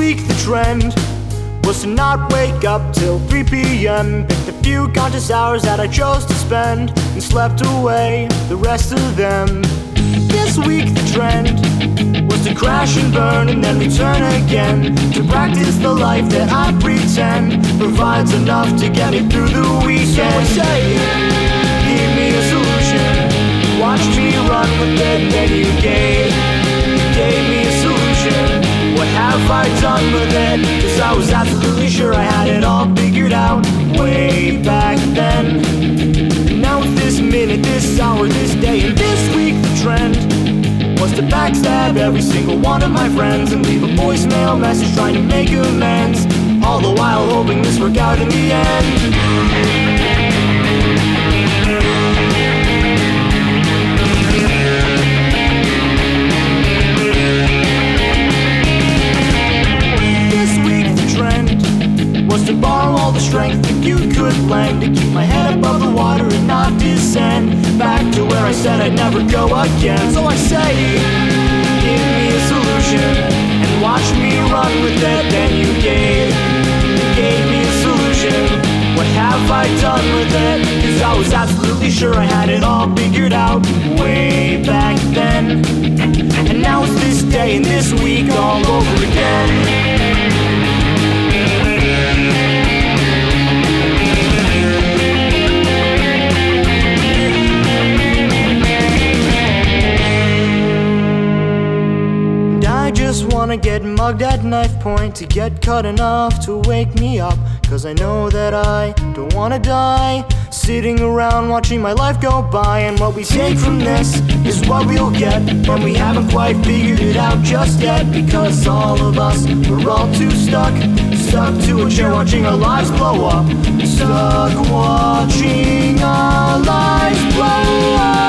week the trend was to not wake up till 3 p.m. Picked a few conscious hours that I chose to spend and slept away the rest of them. This week the trend was to crash and burn and then return again, to practice the life that I pretend provides enough to get me through the weekend. So I say, give me a solution. Watch me run with it, then you gave me a solution. What have I done with it? 'Cause I was absolutely sure I had it all figured out way back then. Now it's this minute, this hour, this day, and this week the trend was to backstab every single one of my friends and leave a voicemail message trying to make amends, all the while hoping this worked out in the end. To borrow all the strength that you could lend, to keep my head above the water and not descend back to where I said I'd never go again. So I say, give me a solution and watch me run with it. Then you gave me a solution. What have I done with it? 'Cause I was absolutely sure I had it all figured out way back then. And now it's this day and this week all over again. Wanna get mugged at knife point, to get cut enough to wake me up, 'cause I know that I don't wanna die sitting around watching my life go by. And what we take from this is what we'll get, and we haven't quite figured it out just yet, because all of us, we're all too stuck to a chair watching our lives blow up, stuck watching our lives blow up.